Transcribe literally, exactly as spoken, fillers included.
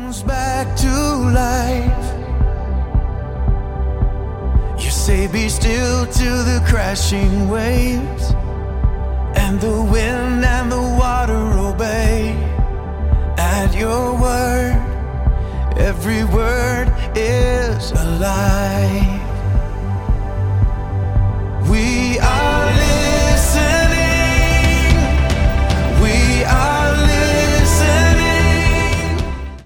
comes back to life. You say be still to the crashing waves, and the wind and the water obey. At your word, every word is a lie.